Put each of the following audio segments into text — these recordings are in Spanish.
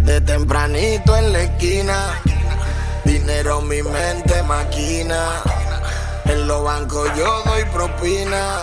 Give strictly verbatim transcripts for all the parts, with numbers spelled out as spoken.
Desde tempranito en la esquina, dinero en mi mente maquina. En los bancos yo doy propina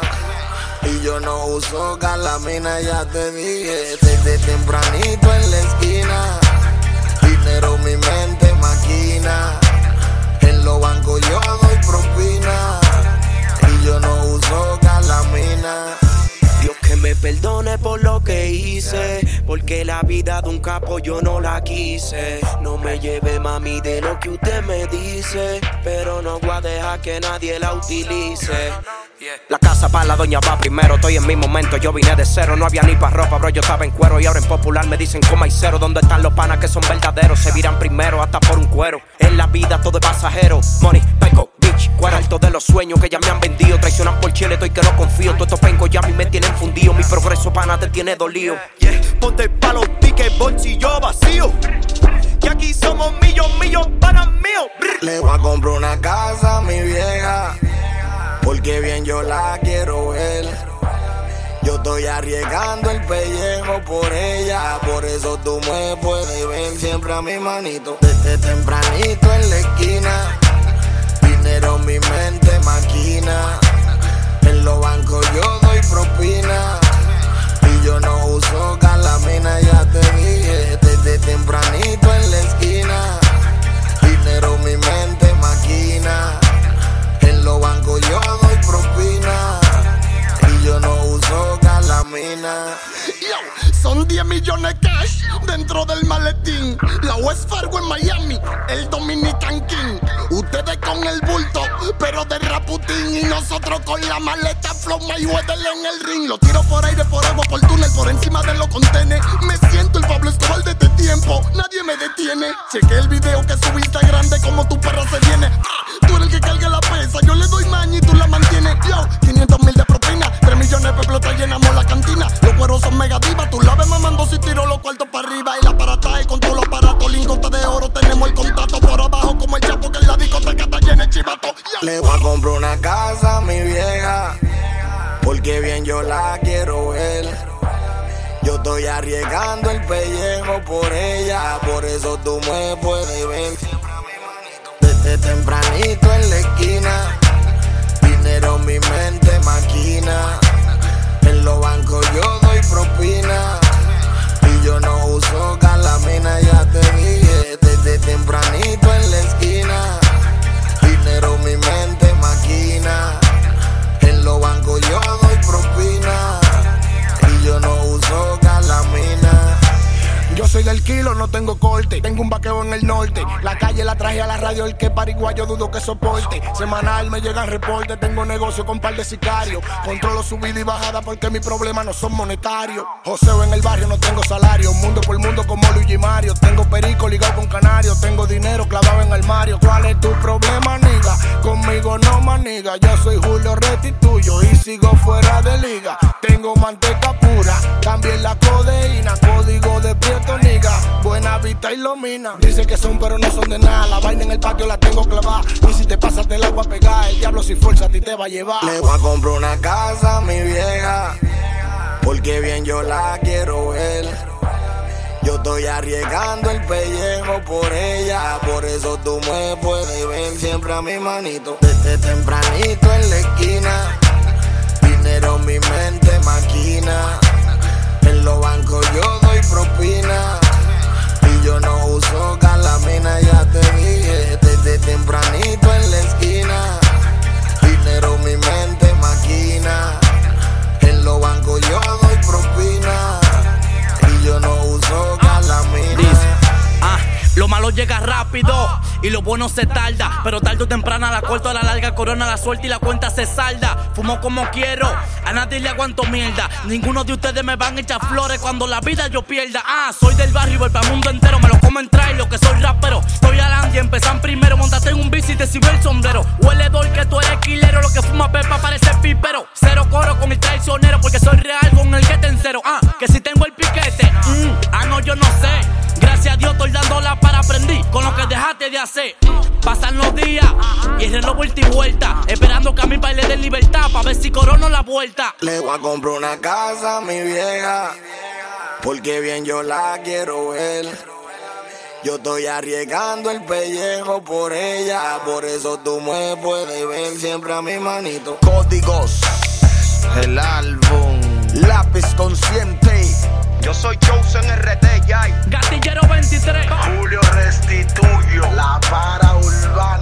y yo no uso galamina, ya te dije. Desde tempranito en la esquina, dinero en mi mente maquina. En los bancos yo doy propina y yo no uso galamina. Dios que me perdone por lo que hice, porque la vida de un capo yo no la quise. No me lleve, mami, de lo que usted me dice, pero no voy a dejar que nadie la utilice. La casa para la doña va primero, estoy en mi momento, yo vine de cero. No había ni pa' ropa, bro, yo estaba en cuero. Y ahora en popular me dicen coma y cero. ¿Dónde están los panas que son verdaderos? Se viran primero hasta por un cuero. En la vida todo es pasajero. Money, peco, bitch, cuarto de los sueños que ya me han vendido. Traicionan por Chile, estoy que no confío. Todos estos pencos ya a mí me tienen fundido. Mi progreso pana te tiene dolido. Yeah. Ponte pa' los tickets, bolsillo vacío, que aquí somos millos, millos para mío. Le voy a comprar una casa a mi vieja, porque bien yo la quiero ver. Yo estoy arriesgando el pellejo por ella, por eso tú me puedes ver siempre a mi manito. Desde tempranito en la esquina, dinero en mi mente maquina. En los bancos yo doy propina y yo no uso galamina, ya te dije. Desde tempranito en la esquina, dinero en mi mente maquina. En los bancos yo doy propina y yo no uso galamina. Yo, son diez millones cash dentro del maletín. La West Fargo en Miami, el Dominican King. Ustedes con el bulto, pero de Raputín. Y nosotros con la maleta Flow Mayweather en el ring. Lo tiro por aire, por agua, por túnel, por encima de los contenes. Me siento el Pablo Escobar de este tiempo, nadie me detiene. Chequé el video que subiste grande como tu perro se viene. Ah, tú eres el que carga la pesa, yo le doy maña y tú la mantienes. Yo, quinientos mil de propina, tres millones de pesos, llenamos la cantina. Los cueros son mega divas, tú la ves mamando si tiro los cuartos para arriba. Y la aparataje con todos los aparatos, lingotes de oro, tenemos el contacto por abajo como el chapo que en la discoteca está llena de chivato. Yeah. Le voy a comprar una casa a mi vieja, porque bien yo la quiero ver. Yo estoy arriesgando el pellejo por ella, por eso tú me puedes ver. Desde tempranito en la esquina, dinero en mi mente maquina. En los bancos yo doy propina y yo no uso galamina, ya te dije. Desde tempranito en la esquina, dinero en mi mente maquina. En los bancos yo doy propina y yo no uso galamina. Yo soy del kilo, no tengo corte. Tengo un vaqueo en el norte. La calle la traje a la radio, el que pariguayo dudo que soporte. Semanal me llegan reportes, tengo negocio con par de sicarios. Controlo subida y bajada porque mis problemas no son monetarios. Joseo en el barrio, no tengo salario. Mundo por mundo como Luigi Mario. Tengo perico ligado con canario. Tengo dinero clavado en armario. ¿Cuál es tu problema, niga? Conmigo no maniga. Yo soy Julio Restituyo y sigo fuera de liga. Tengo manteca pura, también la codeína. Código de Prieto, niga, buena vista y lomina. Dicen que son pero no son de nada. La vaina en el patio la tengo clavada. Y si te pasas te la voy a pegar. El diablo si fuerza a ti te va a llevar. Le voy a comprar una casa a mi vieja, porque bien yo la quiero ver. Yo estoy arriesgando el pellejo por ella, por eso tú me puedes ver siempre a mi manito. Desde tempranito en la esquina, dinero en mi mente maquina. En los bancos yo doy propina y yo no uso galamina, ya te dije. Desde tempranito en la esquina, dinero en mi mente maquina. En los bancos yo doy propina y yo no uso galamina. Dice, ah, lo malo llega rápido y lo bueno se tarda, pero tarde o temprano la corto a la larga, corona la suelta y la cuenta se salda. Fumo como quiero, a nadie le aguanto mierda. Ninguno de ustedes me van a echar flores cuando la vida yo pierda. Ah, soy del barrio y voy para el mundo entero. Me lo comen trae lo que soy rapero. Estoy adelante y empezan primero. Montate en un bici y te sirve el sombrero. Huele doy que tú eres quilero. Lo que fuma pepa parece pipero. Cero coro con el traicionero, porque soy real con el que te encero. Ah, que si tengo el piquete, mm, ah no, yo no sé. Gracias a Dios estoy dándola para aprender con lo que dejaste de hacer. Pasan los días y el reloj vuelta y vuelta, esperando que a mi baile de libertad pa' ver si corono la vuelta. Le voy a comprar una casa a mi vieja, porque bien yo la quiero ver. Yo estoy arriesgando el pellejo por ella, por eso tú me puedes ver siempre a mi manito. Códigos, el álbum, lápiz consciente. Yo soy Chosen R T, Jai. Gatillero veintitrés. Julio Restituyo, la para urbana.